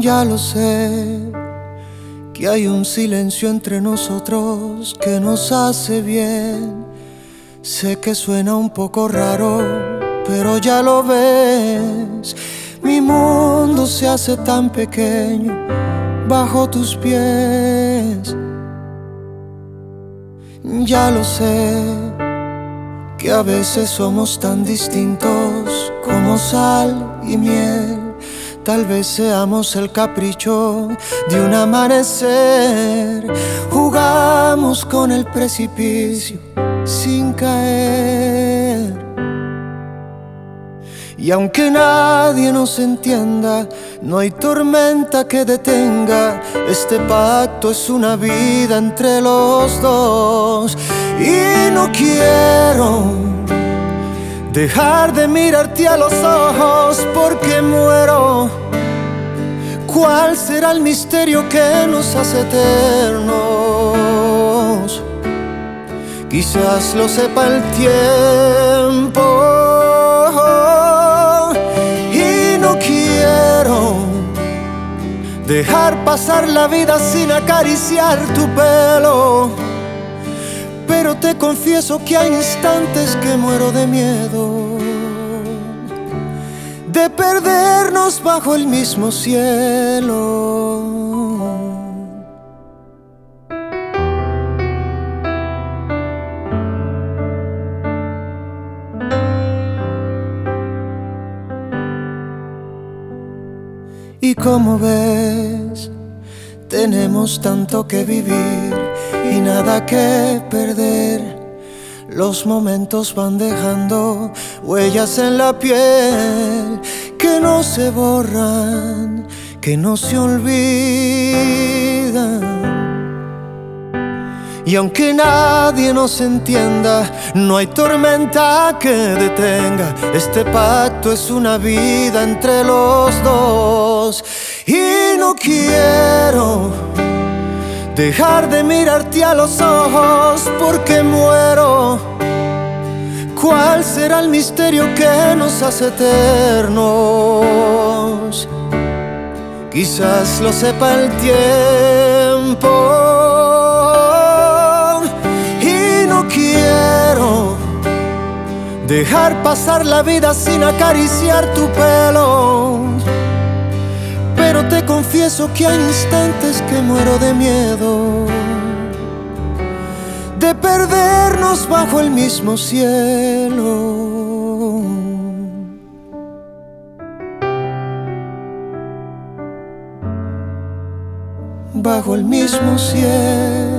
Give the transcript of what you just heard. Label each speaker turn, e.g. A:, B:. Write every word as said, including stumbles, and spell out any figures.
A: Ya lo sé, que hay un silencio entre nosotros que nos hace bien. Sé que suena un poco raro, pero ya lo ves. Mi mundo se hace tan pequeño bajo tus pies. Ya lo sé, que a veces somos tan distintos como sal y miel. Tal vez seamos el capricho de un amanecer. Jugamos con el precipicio sin caer. Y aunque nadie nos entienda, no hay tormenta que detenga. Este pacto es una vida entre los dos. Y no quiero dejar de mirarte a los ojos porque muero. ¿Cuál será el misterio que nos hace eternos? Quizás lo sepa el tiempo. Y no quiero dejar pasar la vida sin acariciar tu pelo. Pero te confieso que hay instantes que muero de miedo de perdernos bajo el mismo cielo. Y como ves, tenemos tanto que vivir y nada que perder. Los momentos van dejando huellas en la piel que no se borran, que no se olvidan. Y aunque nadie nos entienda, no hay tormenta que detenga. Este pacto es una vida entre los dos. Y no quiero dejar de mirarte a los ojos porque muero. ¿Cuál será el misterio que nos hace eternos? Quizás lo sepa el tiempo. Y no quiero dejar pasar la vida sin acariciar tu pelo. Pero te confieso que hay instantes que muero de miedo de perdernos bajo el mismo cielo. Bajo el mismo cielo.